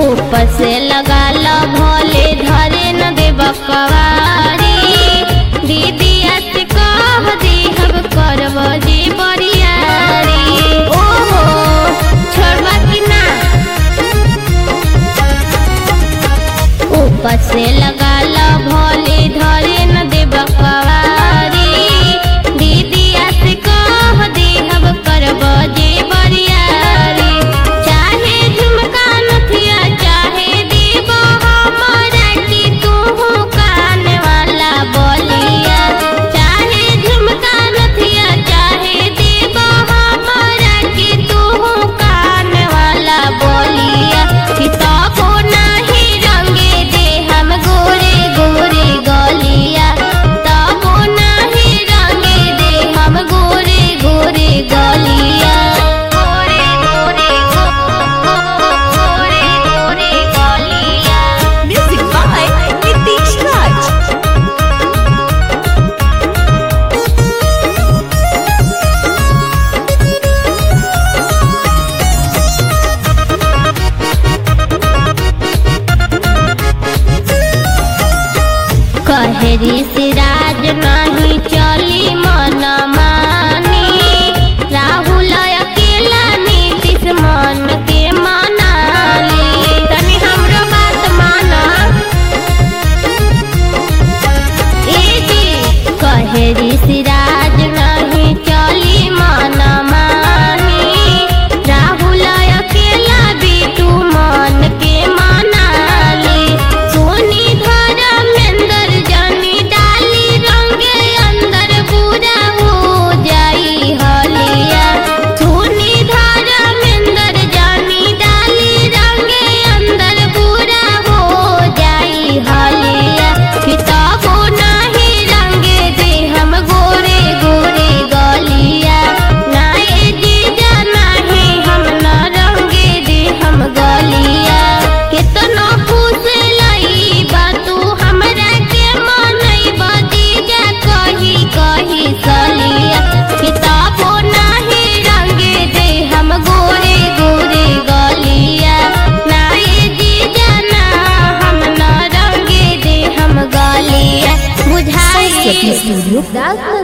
ऊपर से लगा लो भोले धरे न देब कवारी दीदी आज कह दी हम करब जी बरियारी। ओहो छोड़बा कि ना ऊपर से लगा लो भोले धरे न देब कवारी दीदी आज कह दी हम करब जी बरियारी। चाहे झुमका नथिया चाहे देब हमरा की तू कान वाला बोलिया चाहे झुमका नथिया चाहे देब हमरा की तू कान वाला बोलिया। किताबो नाही रंगे दे हम गोरे गोरे गलिया तबो नाही रंगे दे हम गोरे गोरे गलिया। गोरे गोरे गोरे गोरे गलिया। Music by Nitish Raj. कहरी सिराज नहीं चली मन मानी राहुल अकेला नीतीश मन के मनाली तनी हमरो बात माना। ए जी कहरी सिराज नहीं चली मन मानी राहुल अकेला बिटू मन के मनाली। सोनी धर्मेंद्र जानी डाली रंगे अंदर बुरा हो जाई हलिया। सोनी धर्मेंद्र जानी डाली रंगे अंदर बुरा हो जाई हलिया। किताबो नाही रंगे दे हम गोरे गोरे गलिया नाए जीजा नाही हम न रंगे दे हम गलिया। केतनो खुश लई बातू हमरा के मनई बदीजा कही कही सलिया। किताबो नाही रंगे दे हम गोरे गोरे गलिया नाए जीजा ना हम न रंगे दे हम गलिया। बुझाई Studio.